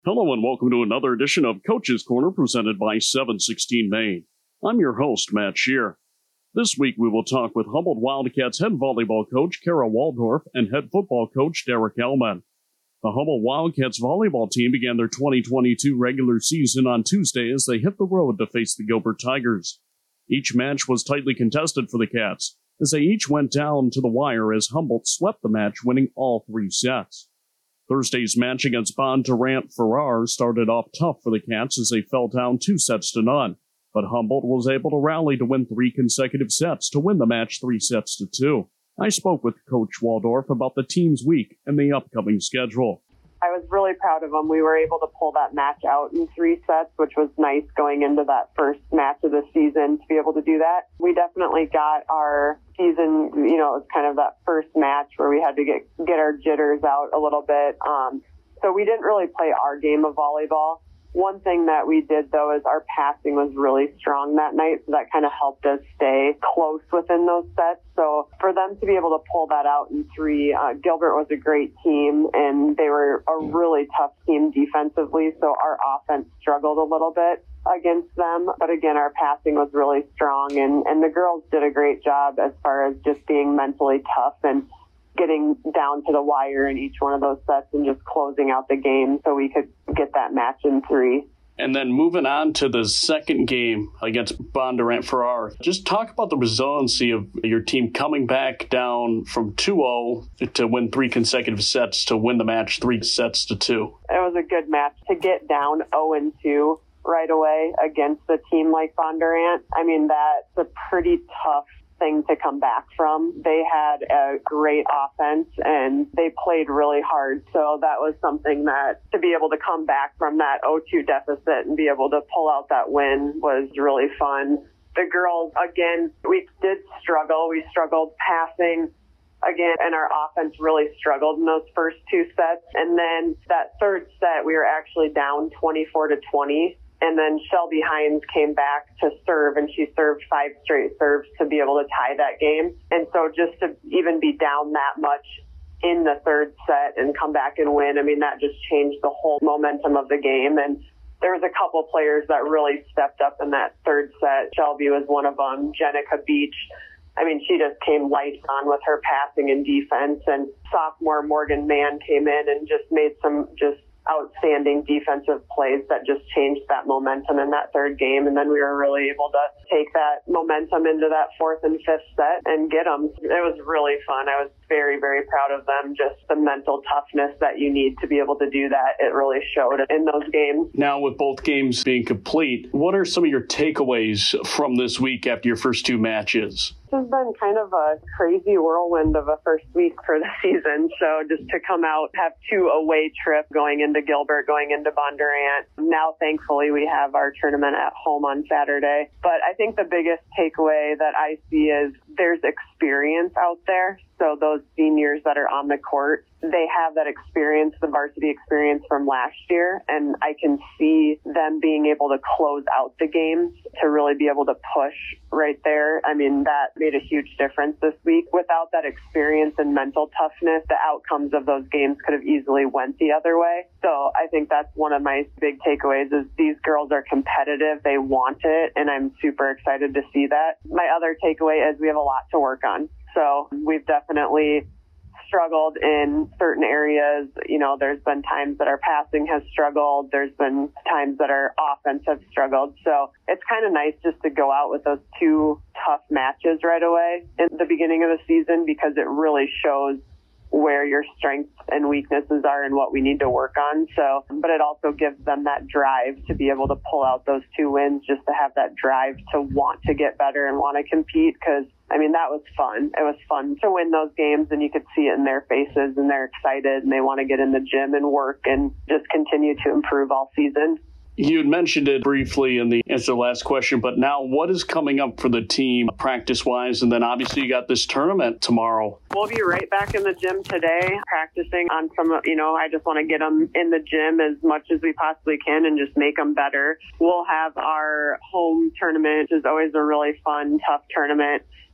Hello and welcome to another edition of Coach's Corner presented by 716 Maine. I'm your host, Matt Shear. This week we will talk with Humboldt Wildcats head volleyball coach Kara Waldorf and head football coach Derek Elman. The Humboldt Wildcats volleyball team began their 2022 regular season on Tuesday as they hit the road to face the Gilbert Tigers. Each match was tightly contested for the Cats, as they each went down to the wire as Humboldt swept the match, winning all three sets. Thursday's match against Bondurant Farrar started off tough for the Cats as they fell down 2-0, but Humboldt was able to rally to win 3 consecutive sets to win the match 3-2. I spoke with Coach Waldorf about the team's week and the upcoming schedule. I was really proud of them. We were able to pull that match out in 3 sets, which was nice going into that first match of the season to be able to do that. We definitely got our season, it was kind of that first match where we had to get our jitters out a little bit. So we didn't really play our game of volleyball. One thing that we did, though, is our passing was really strong that night, so that kind of helped us stay close within those sets. So for them to be able to pull that out in 3, Gilbert was a great team, and they were a really tough team defensively, so our offense struggled a little bit against them. But again, our passing was really strong, and the girls did a great job as far as just being mentally tough and getting down to the wire in each one of those sets and just closing out the game so we could get that match in 3. And then moving on to the second game against Bondurant Farrar, just talk about the resiliency of your team coming back down from 2-0 to win 3 consecutive sets to win the match 3-2. It was a good match to get down 0-2 right away against a team like Bondurant. I mean, that's a pretty tough thing to come back from. They had a great offense and they played really hard. So that was something that to be able to come back from that 0-2 deficit and be able to pull out that win was really fun. The girls, again, we did struggle. We struggled passing again, and our offense really struggled in those first 2 sets. And then that third set, we were actually down 24-20. And then Shelby Hines came back to serve, and she served 5 straight serves to be able to tie that game. And so just to even be down that much in the third set and come back and win, I mean, that just changed the whole momentum of the game. And there was a couple players that really stepped up in that third set. Shelby was one of them. Jenica Beach, I mean, she just came lights on with her passing and defense. And sophomore Morgan Mann came in and just made some just outstanding defensive plays that just changed that momentum in that third game. And then we were really able to take that momentum into that 4th and 5th set and get them. It was really fun. I was very, very proud of them. Just the mental toughness that you need to be able to do that. It really showed in those games. Now, with both games being complete, what are some of your takeaways from this week after your first 2 matches? This has been kind of a crazy whirlwind of a first week for the season. So just to come out, have 2 away trips going into Gilbert, going into Bondurant. Now, thankfully, we have our tournament at home on Saturday. But I think the biggest takeaway that I see is there's experience out there. So those seniors that are on the court, they have that experience, the varsity experience from last year, and I can see them being able to close out the games to really be able to push right there. I mean, that made a huge difference this week. Without that experience and mental toughness, the outcomes of those games could have easily went the other way. So I think that's one of my big takeaways is these girls are competitive. They want it, and I'm super excited to see that. My other takeaway is we have a lot to work on. So we've definitely struggled in certain areas. There's been times that our passing has struggled. There's been times that our offense has struggled. So it's kind of nice just to go out with those 2 tough matches right away in the beginning of the season because it really shows where your strengths and weaknesses are and what we need to work on. So, but it also gives them that drive to be able to pull out those 2 wins, just to have that drive to want to get better and want to compete. Because, I mean, that was fun. It was fun to win those games, and you could see it in their faces, and they're excited, and they want to get in the gym and work and just continue to improve all season. You had mentioned it briefly in the answer to the last question, but now what is coming up for the team practice-wise? And then obviously you got this tournament tomorrow. We'll be right back in the gym today, practicing on some, I just want to get them in the gym as much as we possibly can and just make them better. We'll have our home tournament, which is always a really fun, tough tournament.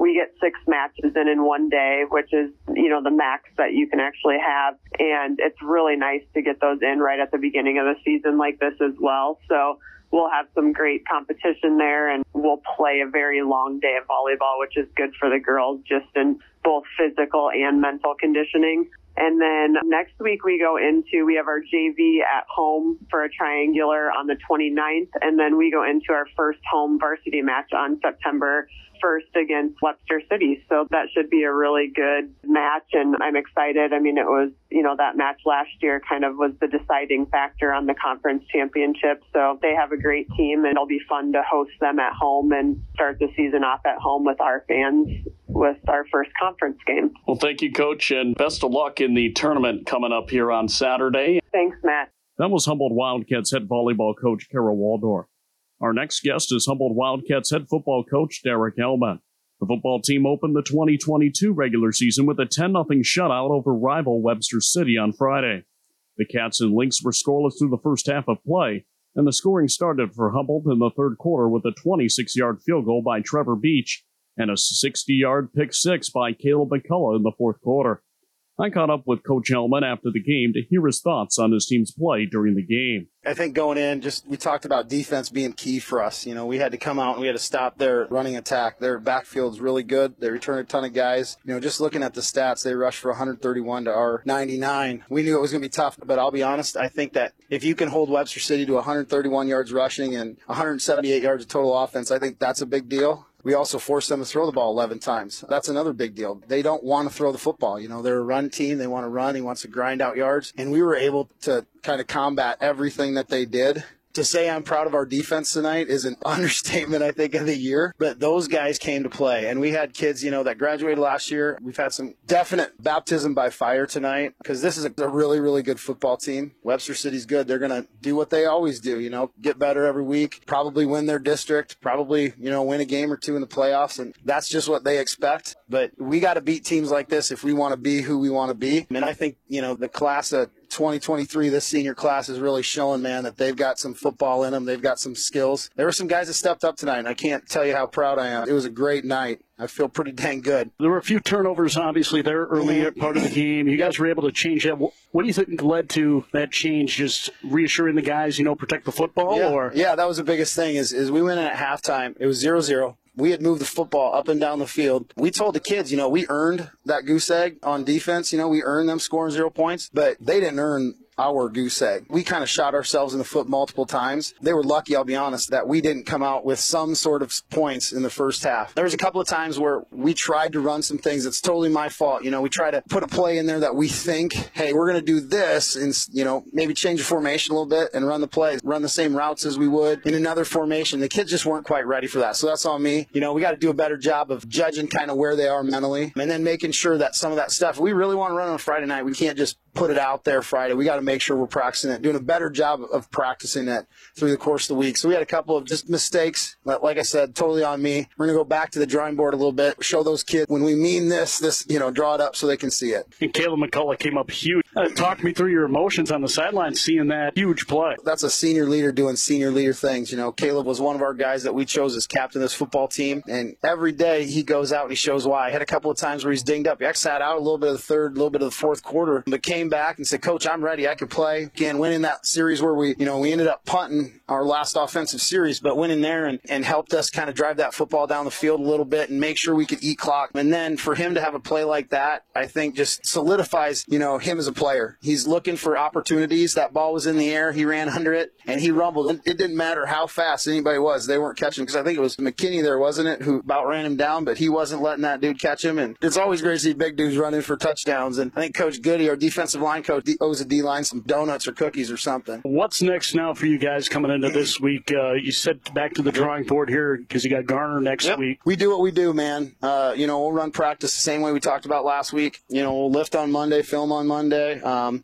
we get 6 matches in one day, which is, the max that you can actually have. And it's really nice to get those in right at the beginning of the season like this as well. So we'll have some great competition there, and we'll play a very long day of volleyball, which is good for the girls just in both physical and mental conditioning. And then next week we have our JV at home for a triangular on the 29th. And then we go into our first home varsity match on September 1st against Webster City. So that should be a really good match. And I'm excited. I mean, it was, that match last year kind of was the deciding factor on the conference championship. So they have a great team, and it'll be fun to host them at home and start the season off at home with our fans with our first conference game. Well, thank you, Coach, and best of luck in the tournament coming up here on Saturday. Thanks, Matt. That was Humboldt Wildcats head volleyball coach Kara Waldorf. Our next guest is Humboldt Wildcats head football coach Derek Elman. The football team opened the 2022 regular season with a 10-0 shutout over rival Webster City on Friday. The Cats and Lynx were scoreless through the first half of play, and the scoring started for Humboldt in the third quarter with a 26-yard field goal by Trevor Beach and a 60-yard pick six by Caleb McCullough in the fourth quarter. I caught up with Coach Elman after the game to hear his thoughts on his team's play during the game. I think going in, we talked about defense being key for us. We had to come out and we had to stop their running attack. Their backfield's really good. They return a ton of guys. Just looking at the stats, they rushed for 131 to our 99. We knew it was going to be tough, but I'll be honest, I think that if you can hold Webster City to 131 yards rushing and 178 yards of total offense, I think that's a big deal. We also forced them to throw the ball 11 times. That's another big deal. They don't want to throw the football. They're a run team. They want to run. He wants to grind out yards. And we were able to kind of combat everything that they did. To say I'm proud of our defense tonight is an understatement, I think, of the year. But those guys came to play. And we had kids, that graduated last year. We've had some definite baptism by fire tonight because this is a really, really good football team. Webster City's good. They're going to do what they always do, get better every week, probably win their district, probably, win a game or two in the playoffs. And that's just what they expect. But we got to beat teams like this if we want to be who we want to be. And I think, the class of 2023, this senior class is really showing, man, that they've got some football in them. They've got some skills. There were some guys that stepped up tonight, and I can't tell you how proud I am. It was a great night. I feel pretty dang good. There were a few turnovers, obviously, there early part of the game. You guys were able to change that. What do you think led to that change? Just reassuring the guys, protect the football? Yeah, that was the biggest thing is we went in at halftime. It was 0-0. We had moved the football up and down the field. We told the kids, we earned that goose egg on defense. We earned them scoring 0 points, but they didn't earn our goose egg. We kind of shot ourselves in the foot multiple times. They were lucky, I'll be honest, that we didn't come out with some sort of points in the first half. There was a couple of times where we tried to run some things. It's totally my fault. We try to put a play in there that we think, hey, we're going to do this and, maybe change the formation a little bit and run the play, run the same routes as we would in another formation. The kids just weren't quite ready for that. So that's on me. We got to do a better job of judging kind of where they are mentally and then making sure that some of that stuff, we really want to run on a Friday night. We can't just put it out there Friday. We got to make sure we're practicing it, doing a better job of practicing it through the course of the week. So we had a couple of just mistakes, but like I said, totally on me. We're going to go back to the drawing board a little bit, show those kids when we mean this, draw it up so they can see it. And Caleb McCullough came up huge. Talk me through your emotions on the sideline seeing that huge play. That's a senior leader doing senior leader things. Caleb was one of our guys that we chose as captain of this football team, and every day he goes out and he shows why. I had a couple of times where he's dinged up. He actually sat out a little bit of the third, a little bit of the fourth quarter, but came back and said, Coach, I'm ready. I can play. Again, winning that series where we ended up punting our last offensive series, but went in there and helped us kind of drive that football down the field a little bit and make sure we could eat clock. And then for him to have a play like that, I think just solidifies, him as a player. He's looking for opportunities. That ball was in the air. He ran under it and he rumbled. It didn't matter how fast anybody was. They weren't catching because I think it was McKinney there, wasn't it, who about ran him down, but he wasn't letting that dude catch him. And it's always great to see big dudes running for touchdowns. And I think Coach Goody, our defensive line coach, owes a D-line some donuts or cookies or something. What's next now for you guys coming into this week? You said back to the drawing board here because you got Garner next week. We do what we do, man. We'll run practice the same way we talked about last week. We'll lift on Monday, film on Monday.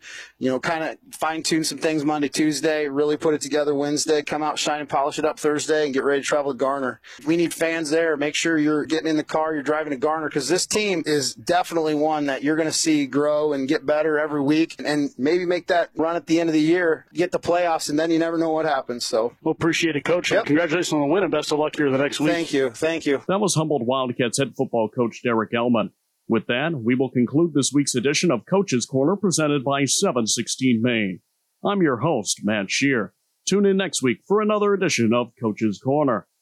Kind of fine-tune some things Monday, Tuesday, really put it together Wednesday, come out, shine and polish it up Thursday, and get ready to travel to Garner. We need fans there. Make sure you're getting in the car, you're driving to Garner, because this team is definitely one that you're going to see grow and get better every every week and maybe make that run at the end of the year, get the playoffs, and then you never know what happens. So, well, appreciate it, Coach. Yep. Congratulations on the win and best of luck here the next week. Thank you. That was Humboldt Wildcats head football coach Derek Ellman. With that, we will conclude this week's edition of Coach's Corner presented by 716 Maine. I'm your host, Matt Shear. Tune in next week for another edition of Coach's Corner.